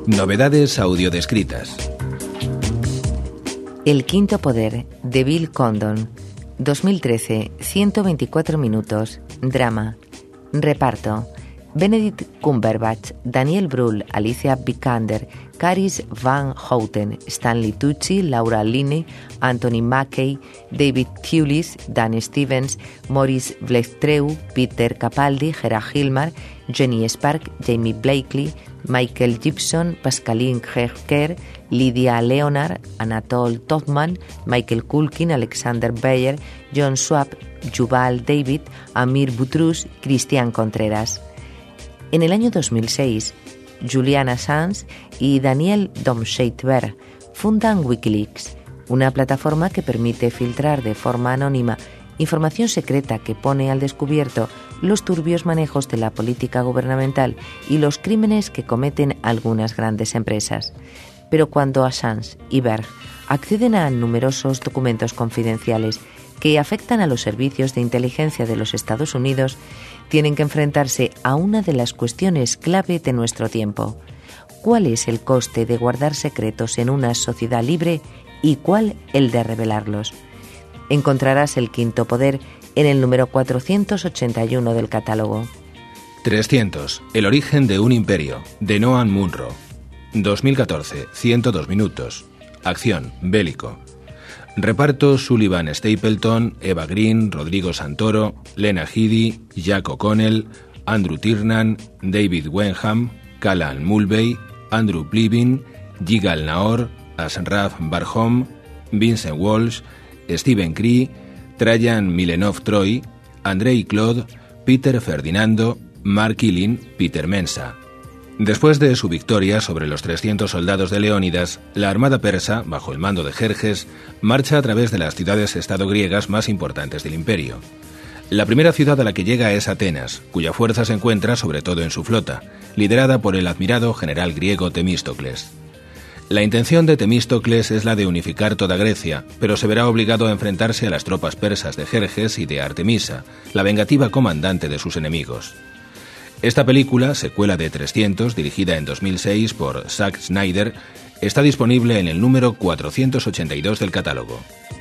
Novedades audiodescritas. El quinto poder, de Bill Condon. 2013, 124 minutos. Drama. Reparto: Benedict Cumberbatch, Daniel Brühl, Alicia Vikander, Caris Van Houten, Stanley Tucci, Laura Linney, Anthony Mackie, David Thewlis, Dan Stevens, Maurice Blechtreu, Peter Capaldi, Gerard Hilmar, Jenny Spark, Jamie Blakely, Michael Gibson, Pascaline Kerr, Lydia Leonard, Anatole Todman, Michael Culkin, Alexander Beyer, John Schwab, Yuval David, Amir Boutrous, Cristian Contreras. En el año 2006, Julian Assange y Daniel Domscheit-Berg fundan Wikileaks, una plataforma que permite filtrar de forma anónima información secreta que pone al descubierto los turbios manejos de la política gubernamental y los crímenes que cometen algunas grandes empresas. Pero cuando Assange y Berg acceden a numerosos documentos confidenciales que afectan a los servicios de inteligencia de los Estados Unidos, tienen que enfrentarse a una de las cuestiones clave de nuestro tiempo. ¿Cuál es el coste de guardar secretos en una sociedad libre y cuál el de revelarlos? Encontrarás el quinto poder en el número 481 del catálogo. 300. El origen de un imperio, de Noah Munro. 2014, 102 minutos. Acción, bélico. Reparto: Sullivan Stapleton, Eva Green, Rodrigo Santoro, Lena Headey, Jack O'Connell, Andrew Tiernan, David Wenham, Callan Mulvey, Andrew Plevin, Yigal Naor, Ashraf Barham, Vincent Walsh, Stephen Cree, Trajan Milenov-Troy, Andrei Claude, Peter Ferdinando, Mark Killing, Peter Mensa. Después de su victoria sobre los 300 soldados de Leónidas, la armada persa, bajo el mando de Jerjes, marcha a través de las ciudades-estado griegas más importantes del imperio. La primera ciudad a la que llega es Atenas, cuya fuerza se encuentra sobre todo en su flota, liderada por el admirado general griego Temístocles. La intención de Temístocles es la de unificar toda Grecia, pero se verá obligado a enfrentarse a las tropas persas de Jerjes y de Artemisa, la vengativa comandante de sus enemigos. Esta película, secuela de 300, dirigida en 2006 por Zack Snyder, está disponible en el número 482 del catálogo.